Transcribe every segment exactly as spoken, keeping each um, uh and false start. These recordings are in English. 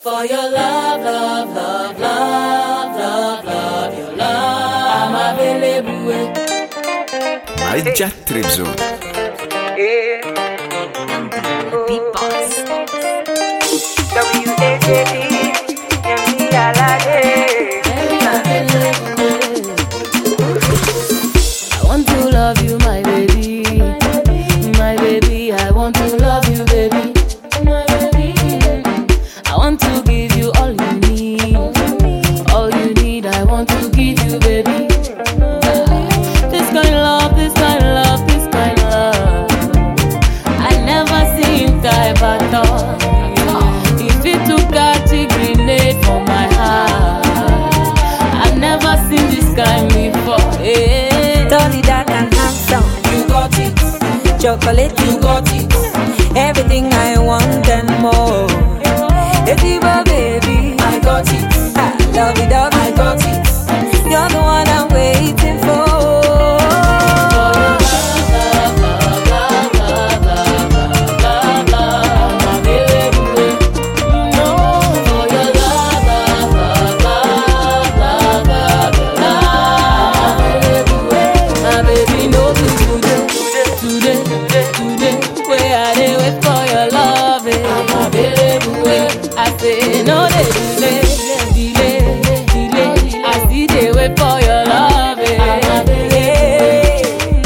For your love, love, love, love, love, love, your love, I'm available. My Jet Trip Zone. Yeah. Beatbox. W A J D, M E L A J. I want to love you, my baby. My baby, I want to love you, baby. My baby, I want to give you all you need. All you need, I want to give you, baby. This kind of love, this kind of love, this kind of love, I never seen type at all. If it took a grenade for my heart, I've never seen this kind before. Yeah. Dolly dark and handsome, You got it, chocolate, you got it. everything I want and more. Etiba baby, I got it, ah, love it up, I got it. you're the one I'm waiting for. No delay, delay, delay. I see they wait for your love. Yeah.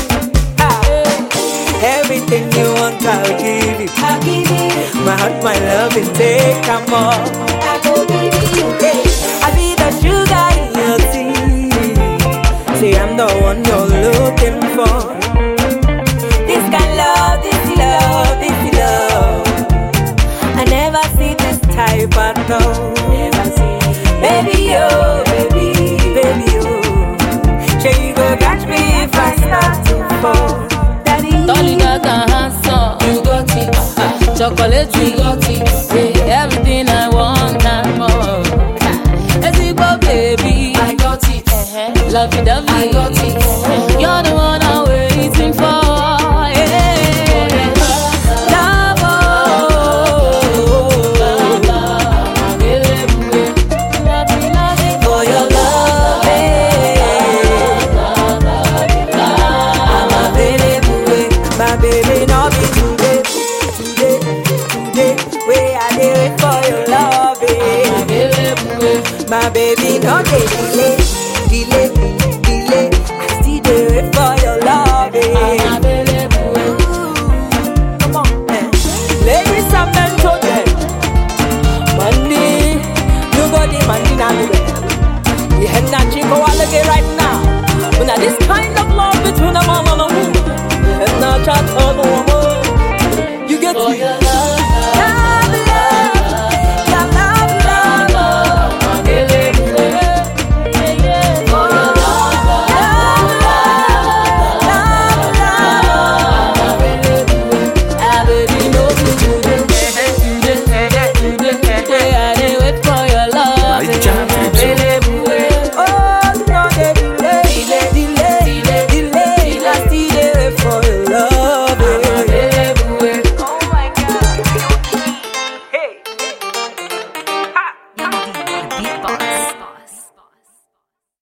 Ah. Everything you want, I'll give you. I'll give you, My heart, my love, and take come on. I will give you. Hey, I be the sugar in your tea. Say I'm the one you're looking for. This kind love, this love, this love. I never see this type at all. Never see. Baby, oh, baby, baby, oh. Sure you go catch me if I start to fall. Daddy, Dolly dark and handsome, you got it. Ah, chocolate, you got it. Yeah, everything I want and more. Let's go, baby. I got it. Love you, love you. I got it. You're the one I'm waiting for. Yeah. love, oh, for your love, eh. I'm available, eh. My baby, no be today, today, today. Where I dey wait for your love, eh. My baby, no dey delay, delay, delay. I still dey wait for your love, eh. Come on, eh. Ladies and gentlemen, money, you got the money now, we head not chico alligator right now. When I this kind of love between a man and a woman, we head not chat on a woman. You get For me? your